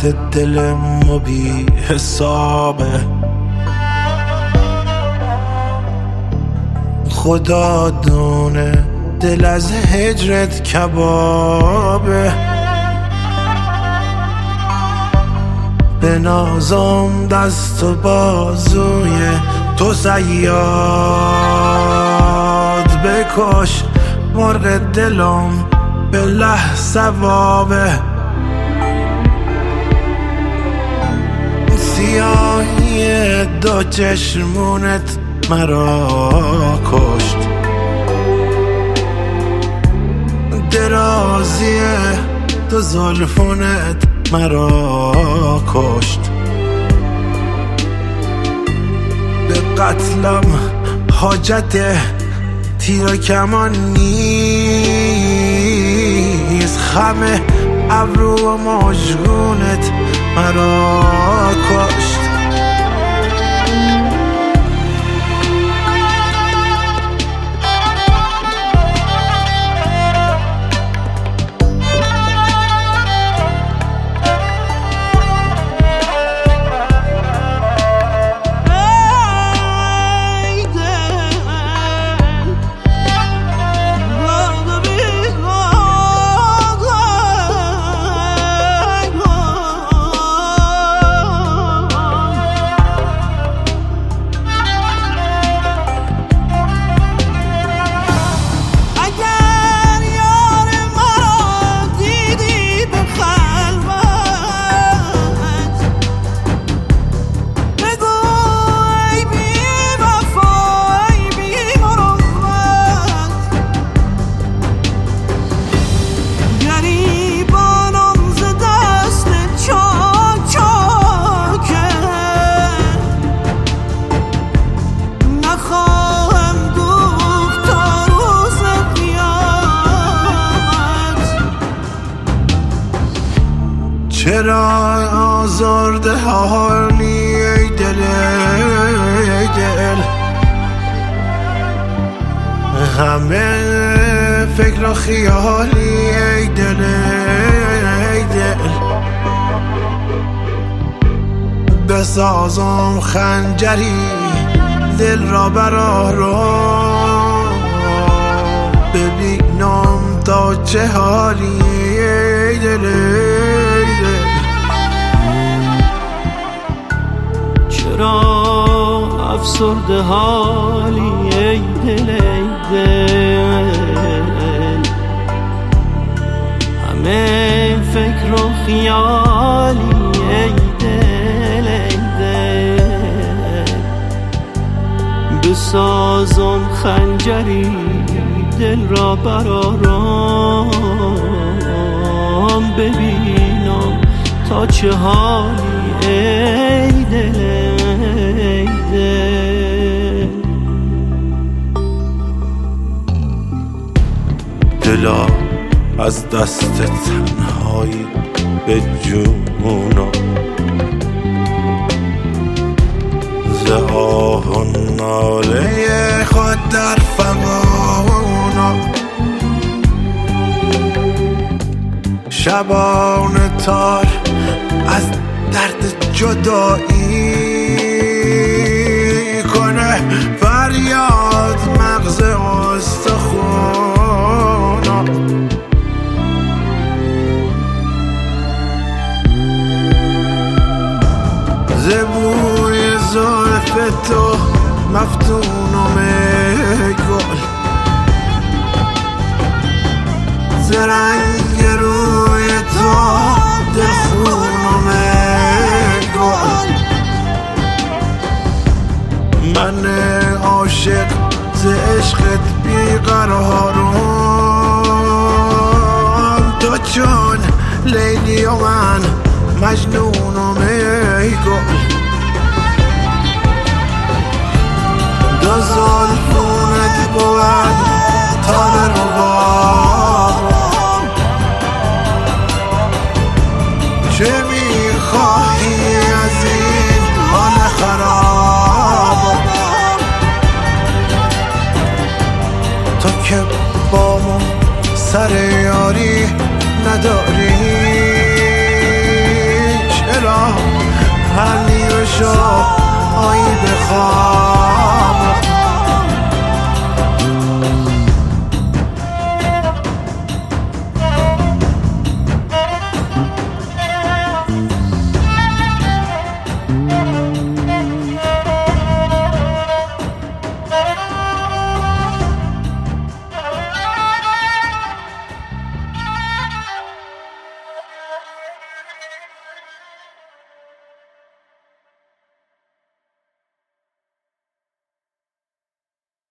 درد دل ما بی حسابه. خدا دونه دل از هجرت کبابه. به نازم دست و بازوی تو صیاد بکش، مرغ دلم به لحظه وابه. سیاهی دو چشمونت مرا کشت، درازی دو زلفونت مرا کشت. به قتلم حاجت تیر و کمان نیست، خم ابرو و مژگونت مرا کشت. چرا آزرده حالی ای دل ای دل، همه فکر و خیالی ای دل ای دل. بسازم خنجری دل را برآرم، ببینم تا چه حالی ای دل ای دل. چرا افسرده حالی ای دل ای دل، همه فکر و خیالی ای دل ای دل. بسازم خنجری دل را برآرم، ببینم تا چه حالی ای دل ای دل. دلا از دست تنهایی به جونم، ز آه و ناله خود در فغانم. شبان تار از درد جدایی کنه فریاد مغز استخونم. ز بوی زلف تو مفتونم ای گل، ز رنگ روی تو دلخونم ای گل. من عاشق ز عشقت بیقرارم، تو چون لیلی و من مجنونم ای گل. دو زلفونت بود تاب ربابم، چه میخواهی از این حال خرابم؟ تو که با ما سر یاری نداری،